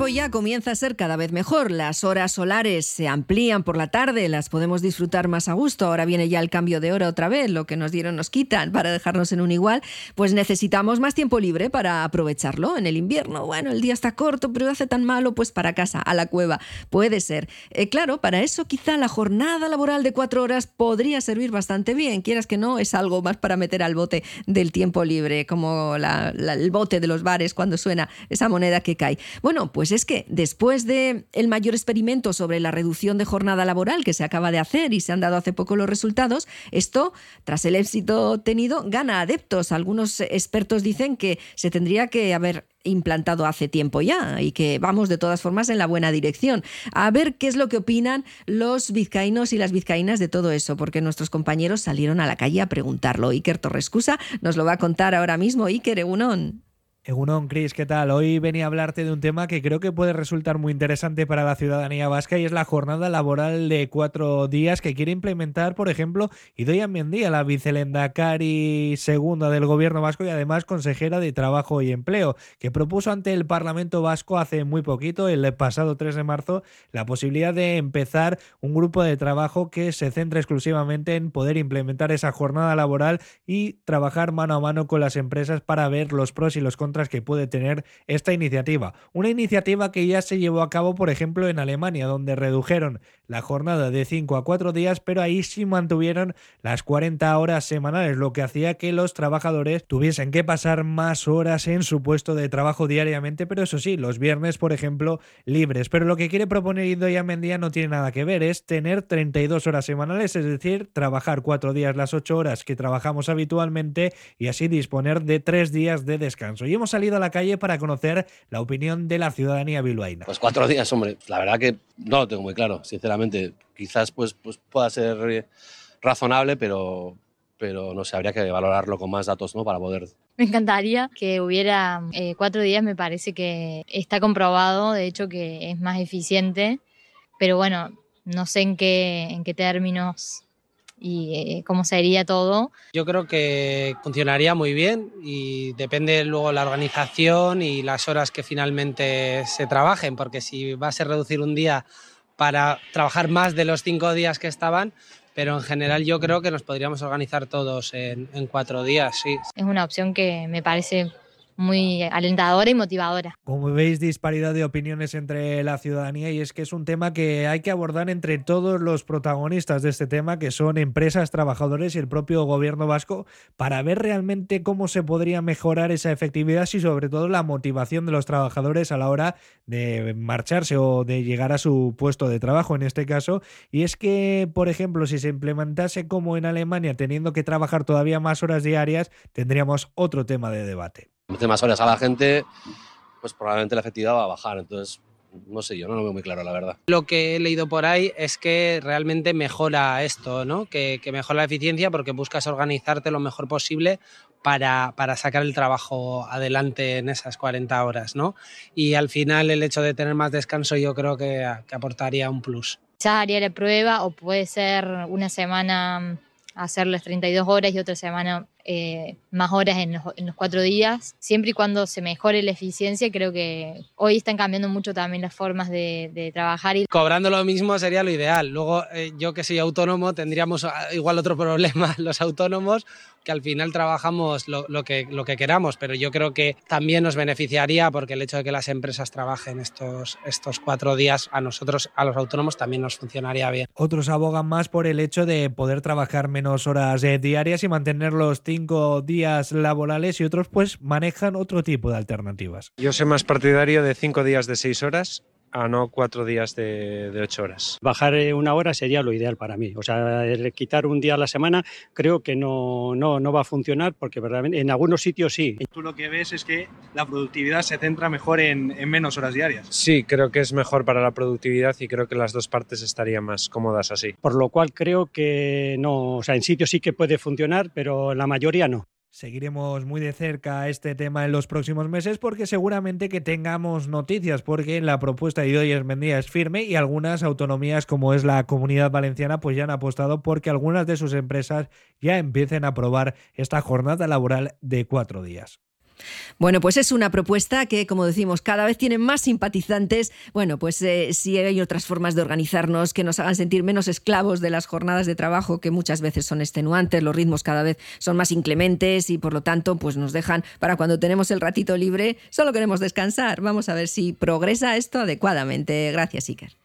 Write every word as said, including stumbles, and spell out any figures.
tiempo ya comienza a ser cada vez mejor. Las horas solares se amplían por la tarde, las podemos disfrutar más a gusto. Ahora viene ya el cambio de hora otra vez, lo que nos dieron nos quitan para dejarnos en un igual. Pues necesitamos más tiempo libre para aprovecharlo. En el invierno, bueno, el día está corto, pero hace tan malo, pues para casa, a la cueva. Puede ser. Eh, claro, para eso quizá la jornada laboral de cuatro horas podría servir bastante bien. Quieras que no, es algo más para meter al bote del tiempo libre, como la, la, el bote de los bares cuando suena esa moneda que cae. Bueno, pues es que después del mayor experimento sobre la reducción de jornada laboral que se acaba de hacer y se han dado hace poco los resultados, esto, tras el éxito obtenido, gana adeptos. Algunos expertos dicen que se tendría que haber implantado hace tiempo ya y que vamos de todas formas en la buena dirección. A ver qué es lo que opinan los vizcaínos y las vizcaínas de todo eso, porque nuestros compañeros salieron a la calle a preguntarlo. Iker Torrescusa nos lo va a contar ahora mismo. Iker, egunon. Egunon, Cris, ¿qué tal? Hoy venía a hablarte de un tema que creo que puede resultar muy interesante para la ciudadanía vasca y es la jornada laboral de cuatro días que quiere implementar, por ejemplo, Idoia Mendia, la vicelendakari segunda del gobierno vasco y además consejera de Trabajo y Empleo, que propuso ante el Parlamento vasco hace muy poquito, el pasado tres de marzo, la posibilidad de empezar un grupo de trabajo que se centra exclusivamente en poder implementar esa jornada laboral y trabajar mano a mano con las empresas para ver los pros y los contras que puede tener esta iniciativa. Una iniciativa que ya se llevó a cabo, por ejemplo, en Alemania, donde redujeron la jornada de cinco a cuatro días, pero ahí sí mantuvieron las cuarenta horas semanales, lo que hacía que los trabajadores tuviesen que pasar más horas en su puesto de trabajo diariamente, pero eso sí, los viernes, por ejemplo, libres. Pero lo que quiere proponer Idoia Mendia no tiene nada que ver, es tener treinta y dos horas semanales, es decir, trabajar cuatro días las ocho horas que trabajamos habitualmente y así disponer de tres días de descanso. Y hemos salido a la calle para conocer la opinión de la ciudadanía bilbaína. Pues cuatro días, hombre, la verdad que no lo tengo muy claro, sinceramente. Quizás pues, pues pueda ser razonable, pero, pero no sé, habría que valorarlo con más datos, ¿no? Para poder... Me encantaría que hubiera eh, cuatro días, me parece que está comprobado, de hecho que es más eficiente, pero bueno, no sé en qué, en qué términos y eh, cómo sería todo. Yo creo que funcionaría muy bien y depende luego la organización y las horas que finalmente se trabajen, porque si va a ser reducir un día para trabajar más de los cinco días que estaban, pero en general yo creo que nos podríamos organizar todos en, en cuatro días, sí. Es una opción que me parece muy alentadora y motivadora. Como veis, disparidad de opiniones entre la ciudadanía y es que es un tema que hay que abordar entre todos los protagonistas de este tema, que son empresas, trabajadores y el propio gobierno vasco, para ver realmente cómo se podría mejorar esa efectividad y sobre todo la motivación de los trabajadores a la hora de marcharse o de llegar a su puesto de trabajo en este caso. Y es que, por ejemplo, si se implementase como en Alemania, teniendo que trabajar todavía más horas diarias, tendríamos otro tema de debate. Hace más horas a la gente, pues probablemente la efectividad va a bajar, entonces no sé, yo no lo veo muy claro, la verdad. Lo que he leído por ahí es que realmente mejora esto, ¿no? Que, que mejora la eficiencia porque buscas organizarte lo mejor posible para, para sacar el trabajo adelante en esas cuarenta horas, ¿no? Y al final el hecho de tener más descanso yo creo que, que aportaría un plus. Ya haría la prueba o puede ser una semana hacerles treinta y dos horas y otra semana eh, más horas en los, en los cuatro días, siempre y cuando se mejore la eficiencia. Creo que hoy están cambiando mucho también las formas de, de trabajar. Y... Cobrando lo mismo sería lo ideal. Luego, eh, yo que soy autónomo, tendríamos igual otro problema los autónomos, que al final trabajamos lo, lo, que, lo que queramos, pero yo creo que también nos beneficiaría porque el hecho de que las empresas trabajen estos, estos cuatro días, a nosotros, a los autónomos, también nos funcionaría bien. Otros abogan más por el hecho de poder trabajar menos horas eh, diarias y mantener los cinco días laborales, y otros pues manejan otro tipo de alternativas. Yo soy más partidario de cinco días de seis horas a no cuatro días de, de ocho horas. Bajar una hora sería lo ideal para mí. O sea, el quitar un día a la semana creo que no, no, no va a funcionar porque verdaderamente en algunos sitios sí. Tú lo que ves es que la productividad se centra mejor en, en menos horas diarias. Sí, creo que es mejor para la productividad y creo que las dos partes estarían más cómodas así. Por lo cual creo que no, o sea, en sitios sí que puede funcionar, pero en la mayoría no. Seguiremos muy de cerca este tema en los próximos meses porque seguramente que tengamos noticias, porque la propuesta de Idoia Mendia es firme y algunas autonomías como es la Comunidad Valenciana pues ya han apostado porque algunas de sus empresas ya empiecen a aprobar esta jornada laboral de cuatro días. Bueno, pues es una propuesta que, como decimos, cada vez tiene más simpatizantes. Bueno, pues eh, si hay otras formas de organizarnos que nos hagan sentir menos esclavos de las jornadas de trabajo, que muchas veces son extenuantes, los ritmos cada vez son más inclementes y por lo tanto pues nos dejan para cuando tenemos el ratito libre, solo queremos descansar. Vamos a ver si progresa esto adecuadamente. Gracias, Iker.